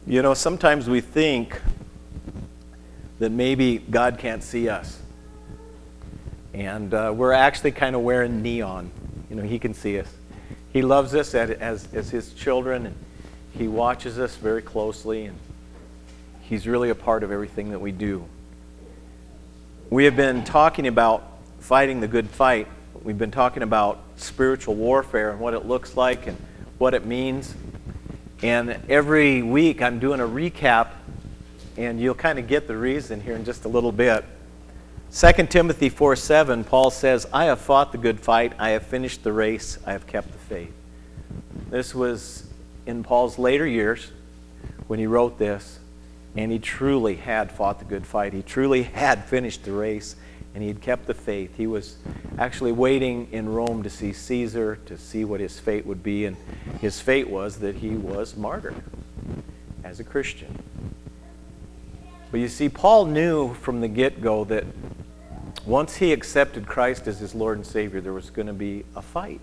You know, sometimes we think that maybe God can't see us. And we're actually kind of wearing neon. You know, he can see us. He loves us as his children, and he watches us very closely, and he's really a part of everything that we do. We have been talking about fighting the good fight. We've been talking about spiritual warfare and what it looks like and what it means. And every week I'm doing a recap, and you'll kind of get the reason here in just a little bit. 2 Timothy 4:7, Paul says, I have fought the good fight, I have finished the race, I have kept the faith. This was in Paul's later years when he wrote this, and he truly had fought the good fight. He truly had finished the race, and he had kept the faith. He was actually waiting in Rome to see Caesar, to see what his fate would be, and his fate was that he was martyred as a Christian. But you see, Paul knew from the get-go that once he accepted Christ as his Lord and Savior, there was going to be a fight.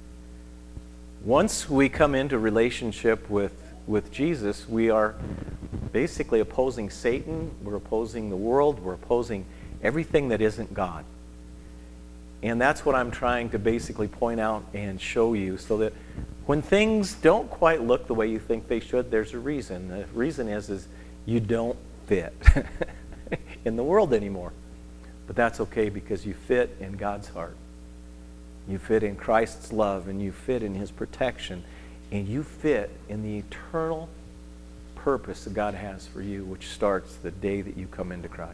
Once we come into relationship with Jesus, we are basically opposing Satan, we're opposing the world, we're opposing everything that isn't God. And that's what I'm trying to basically point out and show you, so that when things don't quite look the way you think they should, there's a reason. The reason is you don't fit in the world anymore. But that's okay, because you fit in God's heart. You fit in Christ's love, and you fit in his protection, and you fit in the eternal purpose that God has for you, which starts the day that you come into Christ.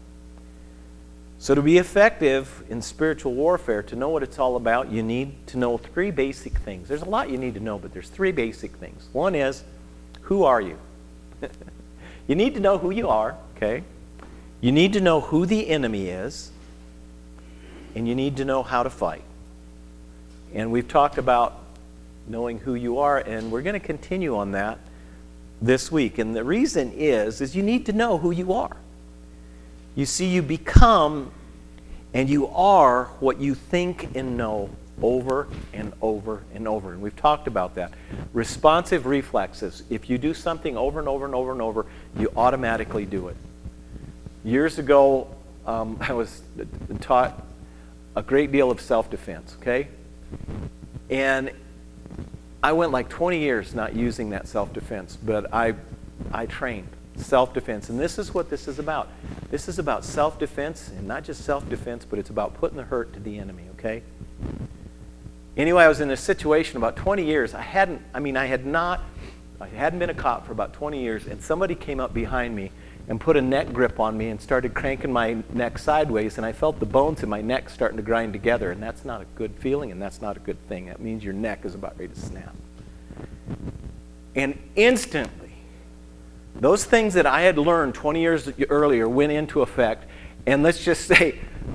So to be effective in spiritual warfare, to know what it's all about, you need to know three basic things. There's a lot you need to know, but there's three basic things. One is, who are you? You need to know who you are, okay? You need to know who the enemy is, and you need to know how to fight. And we've talked about knowing who you are, and we're going to continue on that this week. And the reason is you need to know who you are. You see, you become and you are what you think and know over and over and over. And we've talked about that. Responsive reflexes. If you do something over and over and over and over, you automatically do it. Years ago, I was taught a great deal of self-defense, okay? And I went like 20 years not using that self-defense, but I trained self-defense. And this is what this is about. This is about self-defense, and not just self-defense, but it's about putting the hurt to the enemy, okay? Anyway, I was in a situation about 20 years. I hadn't been a cop for about 20 years, and somebody came up behind me and put a neck grip on me and started cranking my neck sideways, and I felt the bones in my neck starting to grind together, and that's not a good feeling, and that's not a good thing. That means your neck is about ready to snap. And instantly, those things that I had learned 20 years earlier went into effect, and let's just say,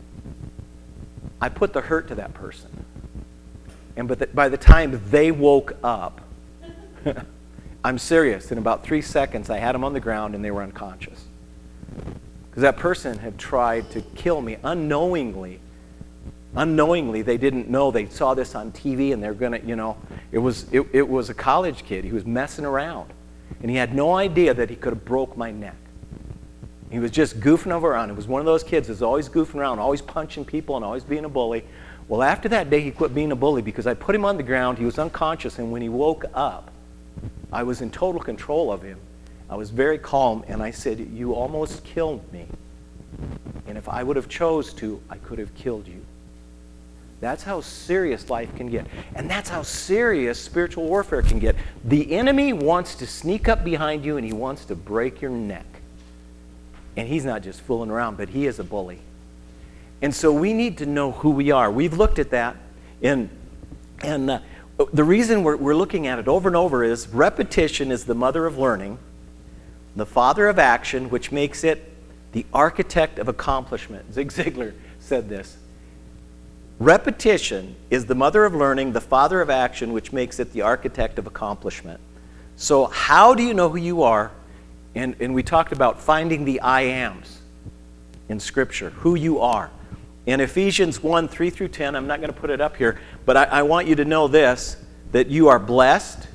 I put the hurt to that person. And by the time they woke up, I'm serious, in about 3 seconds, I had them on the ground and they were unconscious. Because that person had tried to kill me unknowingly. Unknowingly, they didn't know. They saw this on TV, and they're going to, it was a college kid. He was messing around. And he had no idea that he could have broke my neck. He was just goofing around. It was one of those kids that's always goofing around, always punching people and always being a bully. Well, after that day, he quit being a bully because I put him on the ground. He was unconscious, and when he woke up, I was in total control of him. I was very calm, and I said, you almost killed me. And if I would have chose to, I could have killed you. That's how serious life can get. And that's how serious spiritual warfare can get. The enemy wants to sneak up behind you, and he wants to break your neck. And he's not just fooling around, but he is a bully. And so we need to know who we are. We've looked at that, and the reason we're looking at it over and over is repetition is the mother of learning, the father of action, which makes it the architect of accomplishment. Zig Ziglar said this. Repetition is the mother of learning, the father of action, which makes it the architect of accomplishment. So how do you know who you are? And we talked about finding the I ams in Scripture, who you are. In Ephesians 1, 3 through 10, I'm not going to put it up here, but I want you to know this, that you are blessed,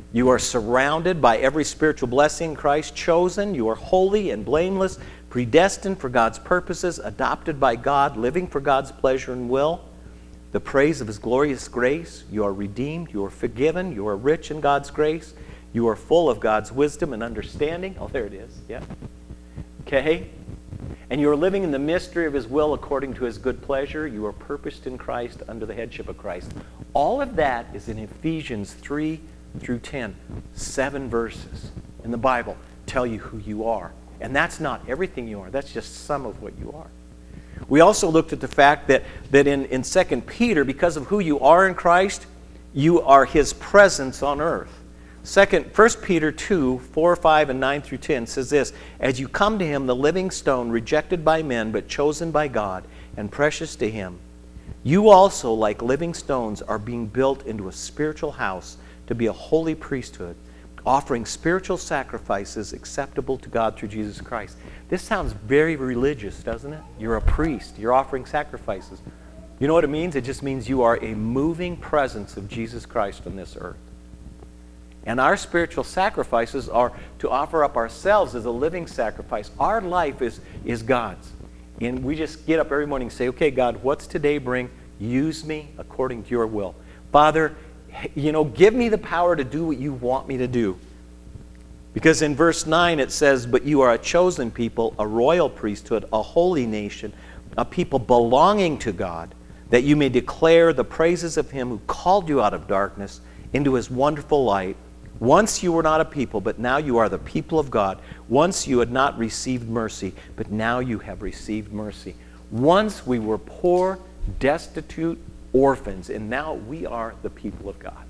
You are surrounded by every spiritual blessing in Christ, chosen. You are holy and blameless, predestined for God's purposes, adopted by God, living for God's pleasure and will. The praise of His glorious grace. You are redeemed. You are forgiven. You are rich in God's grace. You are full of God's wisdom and understanding. Oh, there it is. Yeah. Okay. And you are living in the mystery of His will according to His good pleasure. You are purposed in Christ under the headship of Christ. All of that is in Ephesians 3 through 10. 7 verses in the Bible tell you who you are. And that's not everything you are. That's just some of what you are. We also looked at the fact that in 2 Peter, because of who you are in Christ, you are His presence on earth. 1 Peter 2, 4, 5, and 9 through 10 says this, as you come to Him, the living stone, rejected by men, but chosen by God, and precious to Him, you also, like living stones, are being built into a spiritual house to be a holy priesthood, offering spiritual sacrifices acceptable to God through Jesus Christ. This sounds very religious, doesn't it? You're a priest. You're offering sacrifices. You know what it means? It just means you are a moving presence of Jesus Christ on this earth. And our spiritual sacrifices are to offer up ourselves as a living sacrifice. Our life is God's. And we just get up every morning and say, okay, God, what's today bring? Use me according to your will. Father, give me the power to do what you want me to do. Because in verse 9 it says, but you are a chosen people, a royal priesthood, a holy nation, a people belonging to God, that you may declare the praises of Him who called you out of darkness into His wonderful light. Once you were not a people, but now you are the people of God. Once you had not received mercy, but now you have received mercy. Once we were poor, destitute, orphans, and now we are the people of God.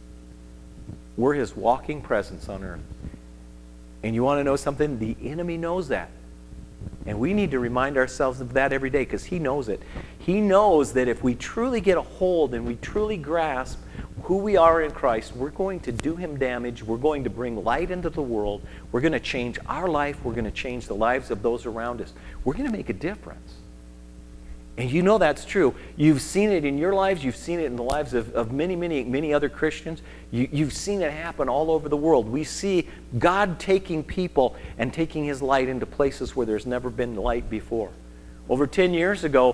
We're His walking presence on earth. And you want to know something? The enemy knows that. And we need to remind ourselves of that every day because he knows it. He knows that if we truly get a hold and we truly grasp who we are in Christ, we're going to do him damage. We're going to bring light into the world. We're going to change our life. We're going to change the lives of those around us. We're going to make a difference. And you know that's true. You've seen it in your lives. You've seen it in the lives of many, many, many other Christians. You've seen it happen all over the world. We see God taking people and taking his light into places where there's never been light before. Over 10 years ago,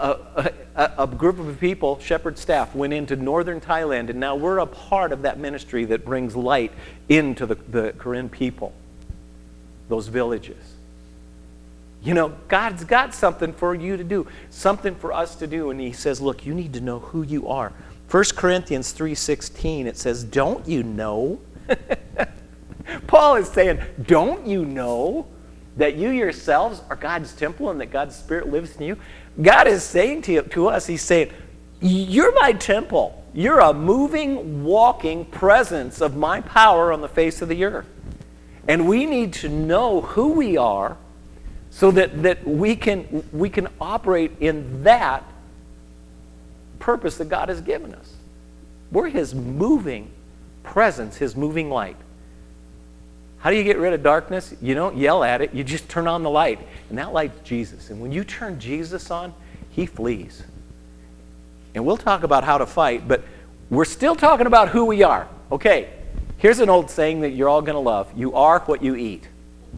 a group of people, shepherd staff, went into northern Thailand, and now we're a part of that ministry that brings light into the Karen people, those villages. You know, God's got something for you to do, something for us to do, and he says, look, you need to know who you are. 1 Corinthians 3:16, it says, don't you know? Paul is saying, don't you know that you yourselves are God's temple and that God's Spirit lives in you? God is saying to us, he's saying, you're my temple. You're a moving, walking presence of my power on the face of the earth. And we need to know who we are so that we can operate in that purpose that God has given us. We're his moving presence, his moving light. How do you get rid of darkness? You don't yell at it. You just turn on the light. And that light's Jesus. And when you turn Jesus on, he flees. And we'll talk about how to fight, but we're still talking about who we are. Okay, here's an old saying that you're all going to love. You are what you eat.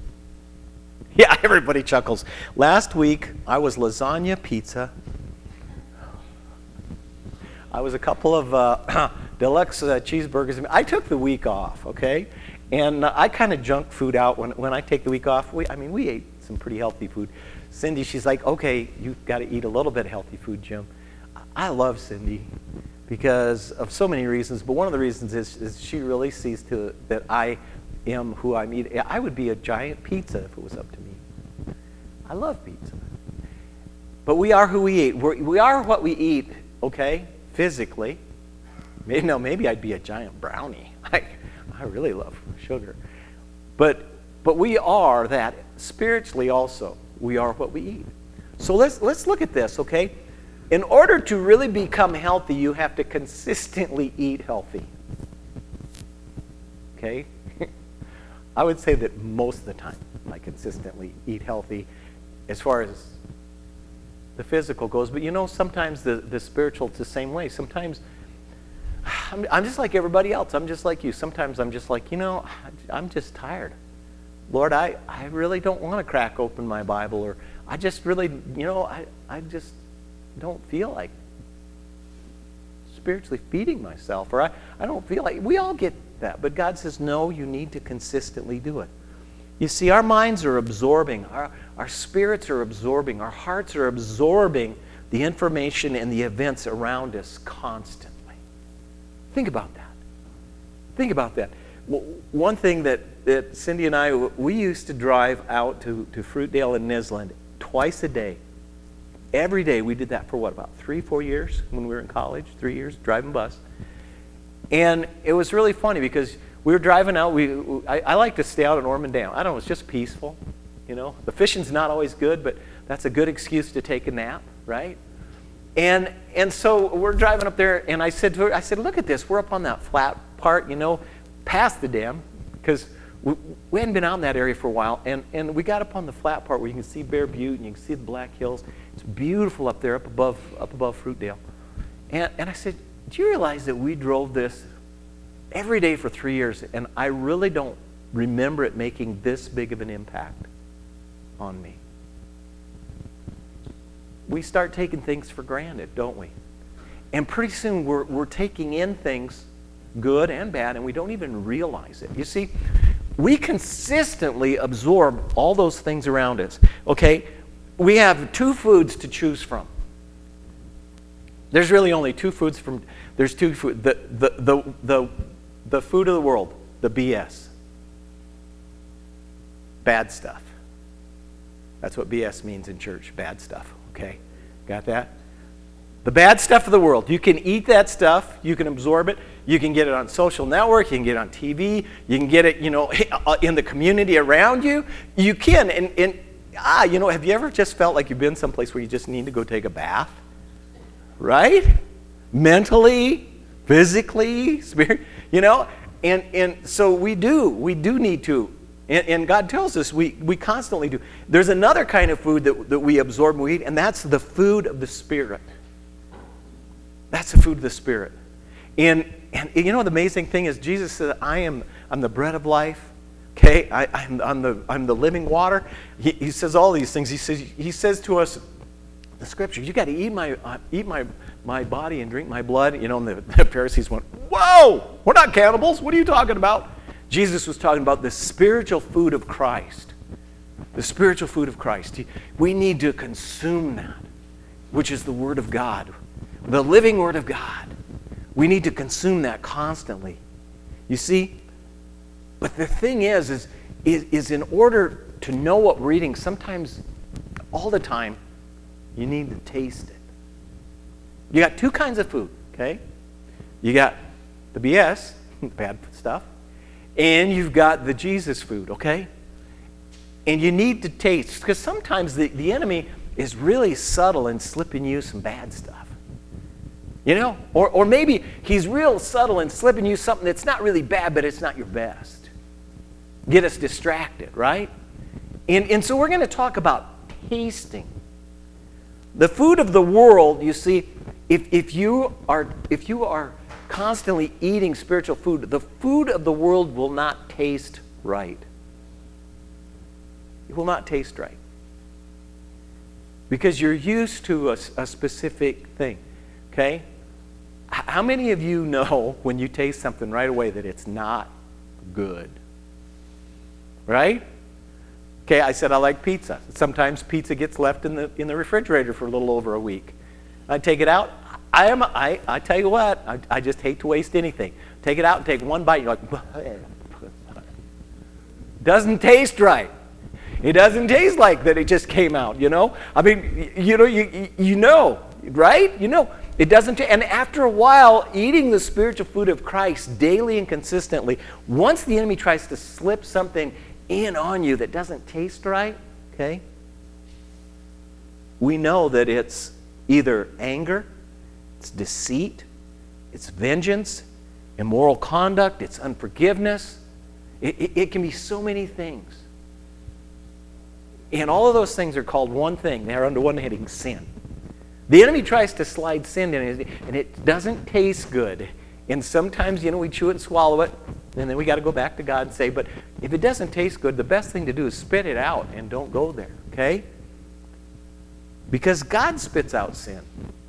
Yeah, everybody chuckles. Last week, I was lasagna pizza. I was a couple of deluxe cheeseburgers. I took the week off, okay? And I kind of junk food out when I take the week off. We ate some pretty healthy food. Cindy, she's like, okay, you've got to eat a little bit of healthy food, Jim. I love Cindy because of so many reasons, but one of the reasons is she really sees to that I am who I'm eating. I would be a giant pizza if it was up to me. I love pizza. But we are who we eat. We are what we eat, okay, physically. Maybe I'd be a giant brownie. I really love sugar. But we are that spiritually also. We are what we eat. So let's look at this, okay? In order to really become healthy, you have to consistently eat healthy. Okay? I would say that most of the time I consistently eat healthy as far as the physical goes. But you know, sometimes the spiritual, it's the same way. Sometimes I'm just like everybody else. I'm just like you. Sometimes I'm just like, I'm just tired. Lord, I really don't want to crack open my Bible, or I just really, I just don't feel like spiritually feeding myself, or I don't feel like, we all get that. But God says, no, you need to consistently do it. You see, our minds are absorbing, our spirits are absorbing, our hearts are absorbing the information and the events around us constantly. Think about that. Think about that. One thing that Cindy and I, we used to drive out to Fruitdale and Nisland twice a day. Every day. We did that for what, about 3-4 years when we were in college? 3 years, driving bus. And it was really funny because we were driving out. I like to stay out at Ormond Dam. I don't know, it's just peaceful. The fishing's not always good, but that's a good excuse to take a nap, right? And so we're driving up there, and I said to her, look at this. We're up on that flat part, past the dam, because we hadn't been out in that area for a while, and we got up on the flat part where you can see Bear Butte and you can see the Black Hills. It's beautiful up there, up above Fruitdale. And I said, do you realize that we drove this every day for 3 years, and I really don't remember it making this big of an impact on me? We start taking things for granted, don't we? And pretty soon we're taking in things, good and bad, and we don't even realize it. You see, we consistently absorb all those things around us. Okay? We have 2 foods to choose from. There's really only 2 foods from. There's 2 food. The food of the world, the BS. Bad stuff. That's what BS means in church, bad stuff. Okay? Got that? The bad stuff of the world. You can eat that stuff. You can absorb it. You can get it on social network. You can get it on TV. You can get it, in the community around you. You can. Have you ever just felt like you've been someplace where you just need to go take a bath? Right? Mentally, physically, spirit, And so we do need to. And God tells us we constantly do. There's another kind of food that we absorb and we eat, and that's the food of the Spirit. That's the food of the Spirit. And the amazing thing is Jesus said, I'm the bread of life. Okay? I'm the living water. He says all these things. He says to us, the Scripture, you got to eat my body and drink my blood. And the Pharisees went, whoa, we're not cannibals. What are you talking about? Jesus was talking about the spiritual food of Christ. The spiritual food of Christ. We need to consume that, which is the Word of God. The living Word of God. We need to consume that constantly. You see? But the thing is in order to know what we're eating, sometimes, all the time, you need to taste it. You got 2 kinds of food, okay? You got the BS, bad stuff, and you've got the Jesus food, okay? And you need to taste, because sometimes the enemy is really subtle in slipping you some bad stuff. Or maybe he's real subtle in slipping you something that's not really bad, but it's not your best. Get us distracted, right? And so we're going to talk about tasting. The food of the world, you see, if you are constantly eating spiritual food, the food of the world will not taste right. It will not taste right. Because you're used to a specific thing. Okay? How many of you know when you taste something right away that it's not good? Right? Okay, I said I like pizza. Sometimes pizza gets left in the refrigerator for a little over a week. I take it out. I tell you what, I just hate to waste anything. Take it out and take one bite. You're like, doesn't taste right. It doesn't taste like that it just came out, I mean, you know, right? It doesn't. And after a while, eating the spiritual food of Christ daily and consistently, once the enemy tries to slip something in on you that doesn't taste right, okay, we know that it's either anger, it's deceit, it's vengeance, immoral conduct, it's unforgiveness. It can be so many things. And all of those things are called one thing. They're under one heading, sin. The enemy tries to slide sin in, and it doesn't taste good. And sometimes, we chew it and swallow it, and then we got to go back to God and say, but if it doesn't taste good, the best thing to do is spit it out and don't go there, okay? Because God spits out sin.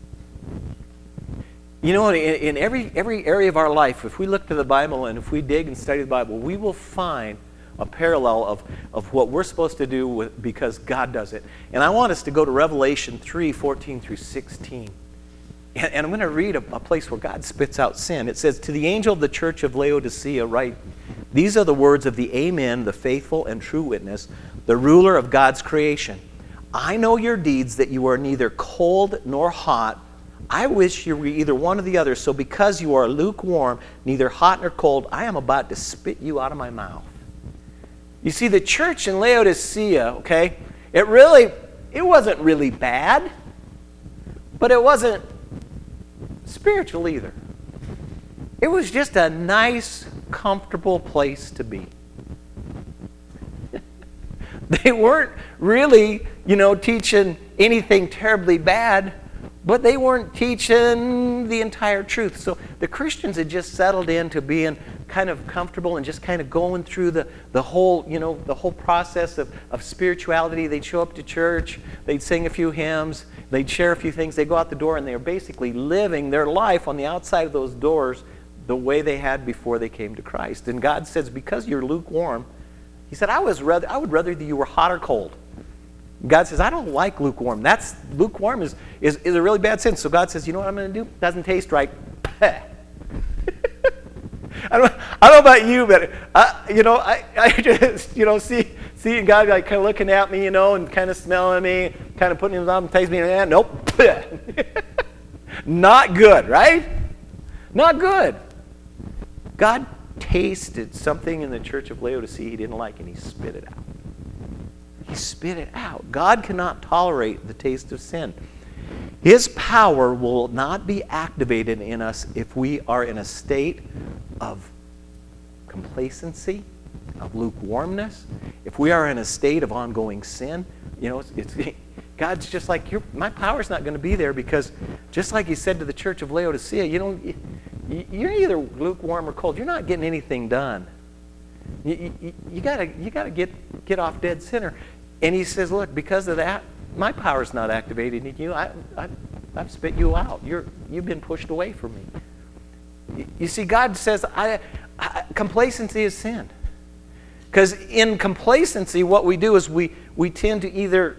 In every area of our life, if we look to the Bible and if we dig and study the Bible, we will find a parallel of what we're supposed to do because God does it. And I want us to go to Revelation 3:14 through 16. And I'm going to read a place where God spits out sin. It says, "To the angel of the church of Laodicea write, these are the words of the Amen, the faithful and true witness, the ruler of God's creation. I know your deeds, that you are neither cold nor hot. I wish you were either one or the other. So because you are lukewarm, neither hot nor cold, I am about to spit you out of my mouth." You see, the church in Laodicea, okay, it wasn't really bad, but it wasn't spiritual either. It was just a nice, comfortable place to be. They weren't really, teaching anything terribly bad, but they weren't teaching the entire truth. So the Christians had just settled into being kind of comfortable and just kind of going through the whole process of spirituality. They'd show up to church, they'd sing a few hymns, they'd share a few things, they'd go out the door, and they were basically living their life on the outside of those doors the way they had before they came to Christ. And God says, because you're lukewarm, He said, I would rather that you were hot or cold. God says, I don't like lukewarm. Lukewarm is a really bad sin. So God says, you know what I'm going to do? Doesn't taste right. I don't know about you, but I just see God like kind of looking at me, and kind of smelling me, kind of putting his arm and tasting me, and nope, not good, right? Not good. God tasted something in the church of Laodicea He didn't like, and He spit it out. He spit it out. God cannot tolerate the taste of sin. His power will not be activated in us if we are in a state of complacency, of lukewarmness. If we are in a state of ongoing sin, God's just like, my power's not going to be there, because just like He said to the church of Laodicea, you're either lukewarm or cold. You're not getting anything done. You gotta get off dead center. And He says, look, because of that, my power's not activated in you. I've spit you out. You've been pushed away from me. You see, God says complacency is sin. Because in complacency, what we do is we tend to either,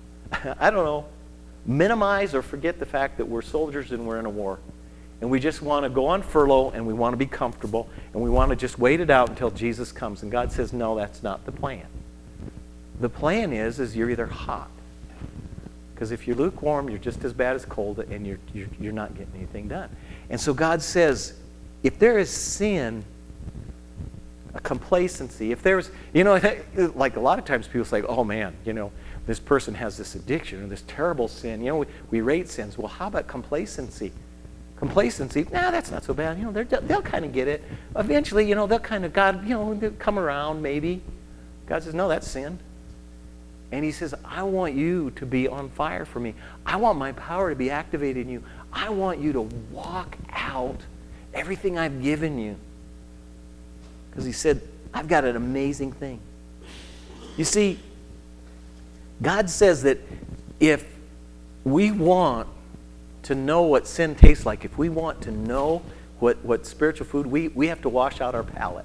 minimize or forget the fact that we're soldiers and we're in a war. And we just want to go on furlough, and we want to be comfortable, and we want to just wait it out until Jesus comes. And God says, no, that's not the plan. The plan is you're either hot. Because if you're lukewarm, you're just as bad as cold, and you're not getting anything done. And so God says, if there is sin, a complacency, if there's, like a lot of times people say, oh man, this person has this addiction or this terrible sin. We rate sins. Well, how about complacency? Complacency, that's not so bad. They'll kind of get it. Eventually, they'll kind of, they'll come around maybe. God says, no, that's sin. And He says, I want you to be on fire for me. I want my power to be activated in you. I want you to walk out everything I've given you. Because He said, I've got an amazing thing. You see, God says that if we want to know what sin tastes like, if we want to know what spiritual food, we have to wash out our palate.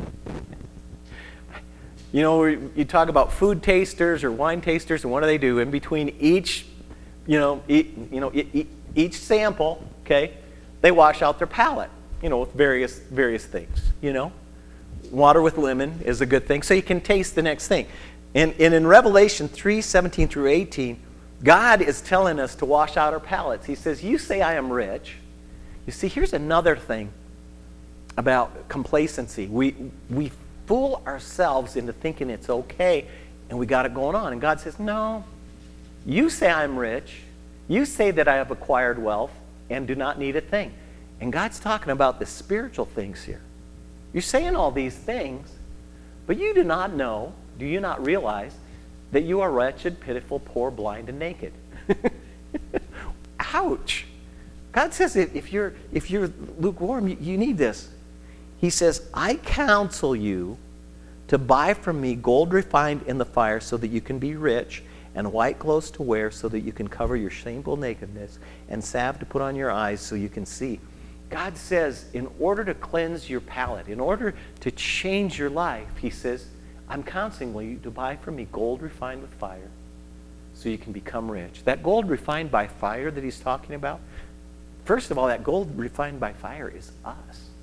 You talk about food tasters or wine tasters, and what do they do? In between each sample, okay, they wash out their palate, with various things, Water with lemon is a good thing, so you can taste the next thing. And in Revelation 3:17 through 18, God is telling us to wash out our palates. He says, you say I am rich. You see, here's another thing about complacency. We fool ourselves into thinking it's okay, and we got it going on. And God says, no, you say I'm rich. You say that I have acquired wealth and do not need a thing. And God's talking about the spiritual things here. You're saying all these things, but you do you not realize that you are wretched, pitiful, poor, blind, and naked. Ouch. God says if you're lukewarm, you need this. He says, I counsel you to buy from me gold refined in the fire so that you can be rich, and white clothes to wear so that you can cover your shameful nakedness, and salve to put on your eyes so you can see. God says, in order to cleanse your palate, in order to change your life, he says, I'm counseling you to buy from me gold refined with fire so you can become rich. That gold refined by fire that he's talking about, first of all, that gold refined by fire is us.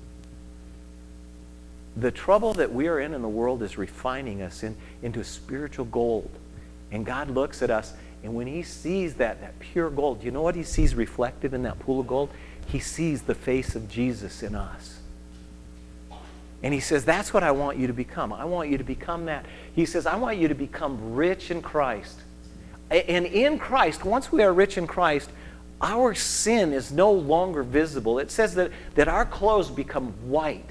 The trouble that we are in the world is refining us into spiritual gold. And God looks at us, and when he sees that pure gold, you know what he sees reflected in that pool of gold? He sees the face of Jesus in us. And he says, that's what I want you to become. I want you to become that. He says, I want you to become rich in Christ. And in Christ, once we are rich in Christ, our sin is no longer visible. It says that our clothes become white.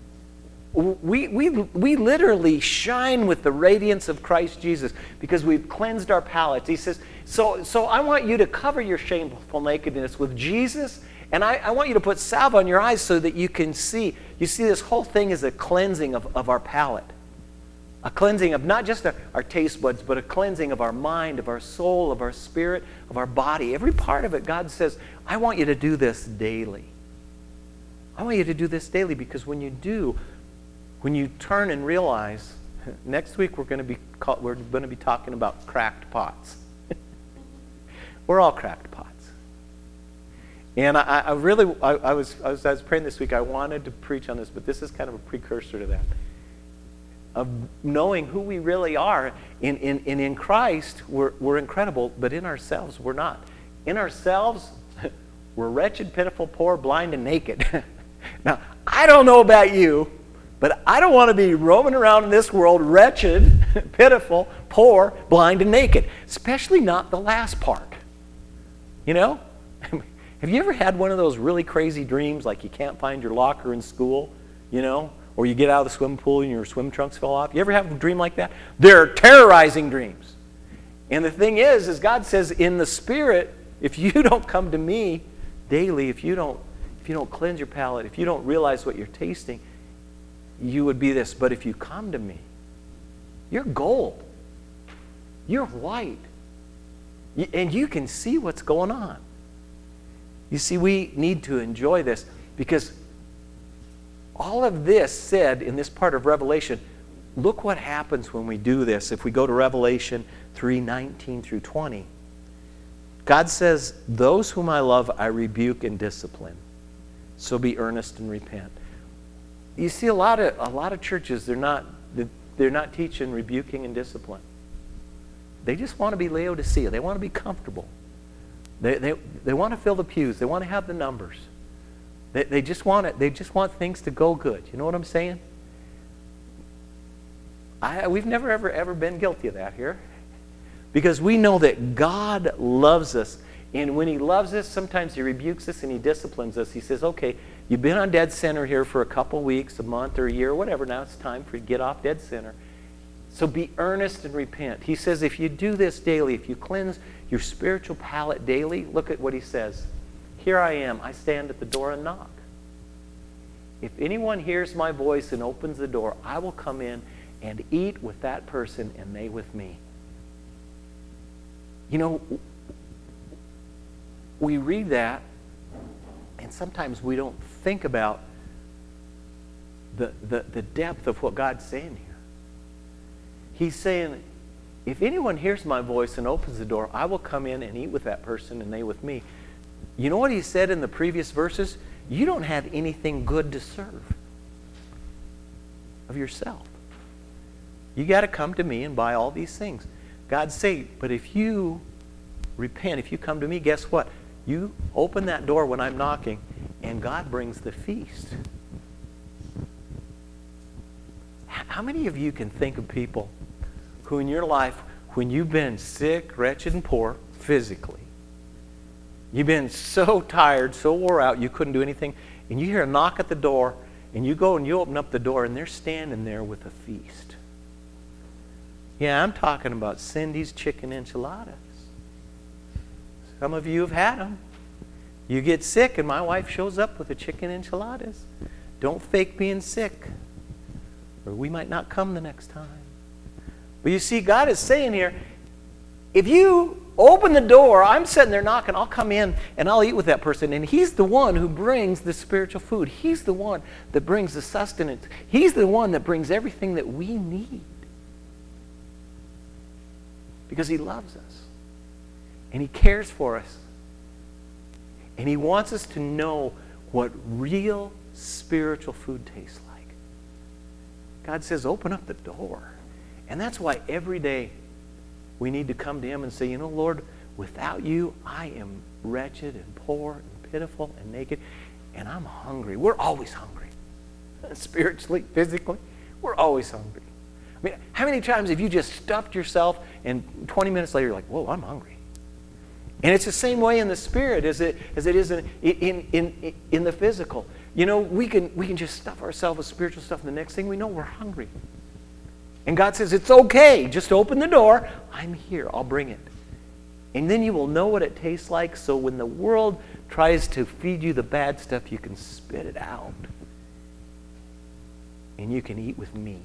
We literally shine with the radiance of Christ Jesus because we've cleansed our palates. He says, so I want you to cover your shameful nakedness with Jesus, and I want you to put salve on your eyes so that you can see. You see, this whole thing is a cleansing of our palate. A cleansing of not just our taste buds, but a cleansing of our mind, of our soul, of our spirit, of our body. Every part of it, God says, I want you to do this daily. I want you to do this daily because when you do, when you turn and realize, next week we're going to be talking about cracked pots. We're all cracked pots. And I was praying this week. I wanted to preach on this, but this is kind of a precursor to that. Of knowing who we really are. In Christ, we're incredible, but in ourselves, we're not. In ourselves, we're wretched, pitiful, poor, blind, and naked. Now, I don't know about you, but I don't want to be roaming around in this world wretched, pitiful, poor, blind, and naked. Especially not the last part. You know? Have you ever had one of those really crazy dreams, like you can't find your locker in school, you know? Or you get out of the swimming pool and your swim trunks fell off? You ever have a dream like that? They're terrorizing dreams. And the thing is God says in the Spirit, if you don't come to me daily, if you don't cleanse your palate, if you don't realize what you're tasting, you would be this. But if you come to me, you're gold. You're white. And you can see what's going on. You see, we need to enjoy this because all of this said in this part of Revelation, look what happens when we do this. If we go to Revelation 3:19 through 20, God says, those whom I love, I rebuke and discipline. So be earnest and repent. You see, a lot of churches, they're not teaching rebuking and discipline. They just want to be Laodicea. They want to be comfortable. They want to fill the pews. They want to have the numbers. They just want it. They just want things to go good. You know what I'm saying? We've never ever been guilty of that here, because we know that God loves us, and when He loves us, sometimes He rebukes us and He disciplines us. He says, "Okay, you've been on dead center here for a couple weeks, a month, or a year, or whatever. Now it's time for you to get off dead center. So be earnest and repent." He says, if you do this daily, if you cleanse your spiritual palate daily, look at what He says. Here I am. I stand at the door and knock. If anyone hears my voice and opens the door, I will come in and eat with that person and they with me. You know, we read that and sometimes we don't think about the depth of what God's saying here. He's saying, if anyone hears my voice and opens the door, I will come in and eat with that person and they with me. You know what He said in the previous verses? You don't have anything good to serve of yourself. You got to come to me and buy all these things. God say, but if you repent, if you come to me, guess what? You open that door when I'm knocking, and God brings the feast. How many of you can think of people who in your life, when you've been sick, wretched, and poor physically, you've been so tired, so wore out, you couldn't do anything, and you hear a knock at the door, and you go and you open up the door, and they're standing there with a feast. Yeah, I'm talking about Cindy's chicken enchiladas. Some of you have had them. You get sick and my wife shows up with a chicken enchiladas. Don't fake being sick, or we might not come the next time. But you see, God is saying here, if you open the door, I'm sitting there knocking, I'll come in and I'll eat with that person. And He's the one who brings the spiritual food. He's the one that brings the sustenance. He's the one that brings everything that we need. Because He loves us. And He cares for us. And He wants us to know what real spiritual food tastes like. God says, open up the door. And that's why every day we need to come to Him and say, Lord, without You, I am wretched and poor and pitiful and naked, and I'm hungry. We're always hungry. Spiritually, physically, we're always hungry. I mean, how many times have you just stuffed yourself and 20 minutes later you're like, whoa, I'm hungry? And it's the same way in the spirit as it is in the physical. We can just stuff ourselves with spiritual stuff, and the next thing we know, we're hungry. And God says, it's okay. Just open the door. I'm here. I'll bring it. And then you will know what it tastes like, so when the world tries to feed you the bad stuff, you can spit it out. And you can eat with me.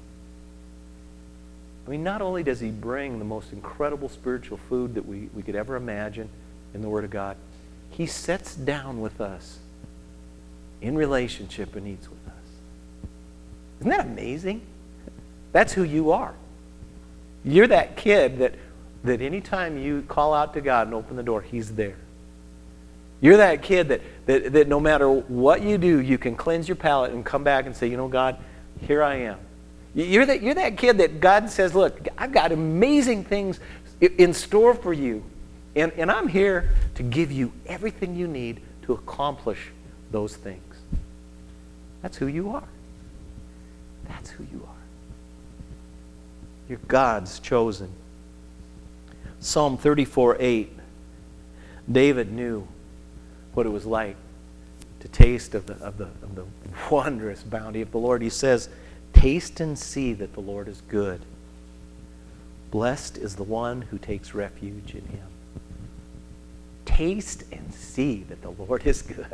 I mean, not only does He bring the most incredible spiritual food that we could ever imagine in the Word of God, He sits down with us in relationship and eats with us. Isn't that amazing? That's who you are. You're that kid that anytime you call out to God and open the door, He's there. You're that kid that no matter what you do, you can cleanse your palate and come back and say, God, here I am. You're that kid that God says, look, I've got amazing things in store for you. And I'm here to give you everything you need to accomplish those things. That's who you are. That's who you are. You're God's chosen. Psalm 34:8. David knew what it was like to taste of the wondrous bounty of the Lord. He says, taste and see that the Lord is good. Blessed is the one who takes refuge in Him. Taste and see that the Lord is good.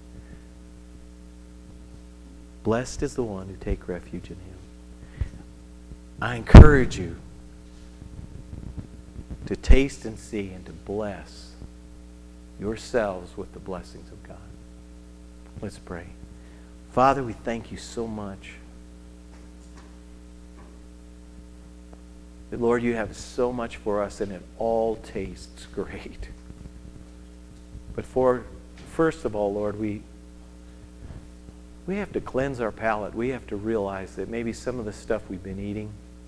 Blessed is the one who takes refuge in Him. I encourage you to taste and see and to bless yourselves with the blessings of God. Let's pray. Father, we thank You so much that, Lord, You have so much for us and it all tastes great. But first of all, Lord, we have to cleanse our palate. We have to realize that maybe some of the stuff we've been eating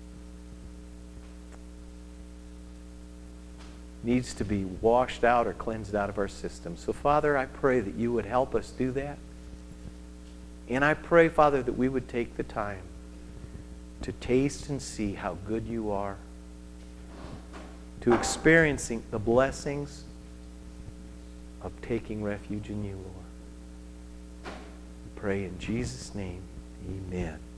needs to be washed out or cleansed out of our system. So, Father, I pray that You would help us do that. And I pray, Father, that we would take the time to taste and see how good You are, to experiencing the blessings of taking refuge in You, Lord. We pray in Jesus' name, amen.